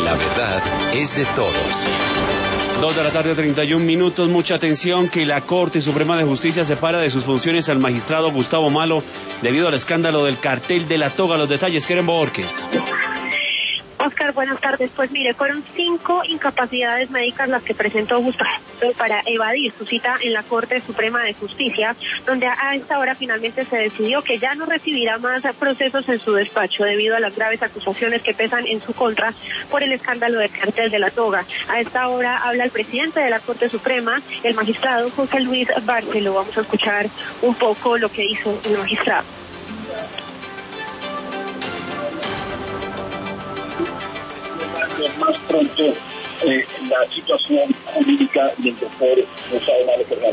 La verdad es de todos. 2:31 p.m, mucha atención que la Corte Suprema de Justicia separa de sus funciones al magistrado Gustavo Malo debido al escándalo del cartel de la toga. Los detalles, Keren Borges. Oscar, buenas tardes. Pues mire, fueron 5 incapacidades médicas las que presentó Gustavo para evadir su cita en la Corte Suprema de Justicia, donde a esta hora finalmente se decidió que ya no recibirá más procesos en su despacho debido a las graves acusaciones que pesan en su contra por el escándalo del cartel de la toga. A esta hora habla el presidente de la Corte Suprema, el magistrado José Luis Barceló. Vamos a escuchar un poco lo que hizo el magistrado. Más pronto la situación jurídica del doctor Gustavo Malo Fernández.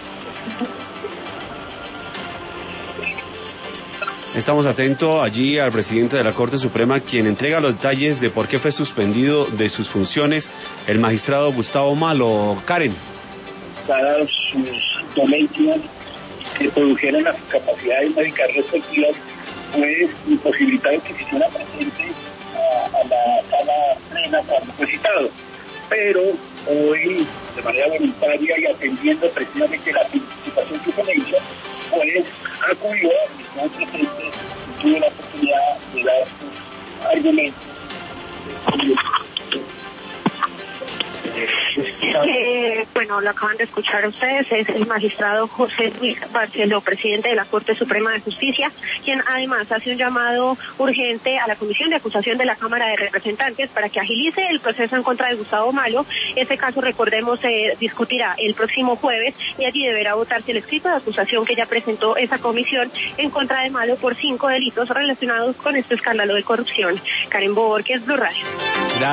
Estamos atentos allí al presidente de la Corte Suprema, quien entrega los detalles de por qué fue suspendido de sus funciones el magistrado Gustavo Malo. Karen. Dadas sus dolencias que produjeron las capacidades médicas respectivas, pues imposibilitaron que se hiciera presente a la sala plena cuando fue citado, pero hoy de manera voluntaria y atendiendo precisamente la participación que se le hizo, pues acudió y estuvo presente y tuvo la oportunidad de dar sus argumentos. Bueno, lo acaban de escuchar ustedes, es el magistrado José Luis Barceló, presidente de la Corte Suprema de Justicia, quien además hace un llamado urgente a la Comisión de Acusación de la Cámara de Representantes para que agilice el proceso en contra de Gustavo Malo. Este caso, recordemos, se discutirá el próximo jueves y allí deberá votarse el escrito de acusación que ya presentó esa comisión en contra de Malo por 5 delitos relacionados con este escándalo de corrupción. Karen Borges, Blue Radio.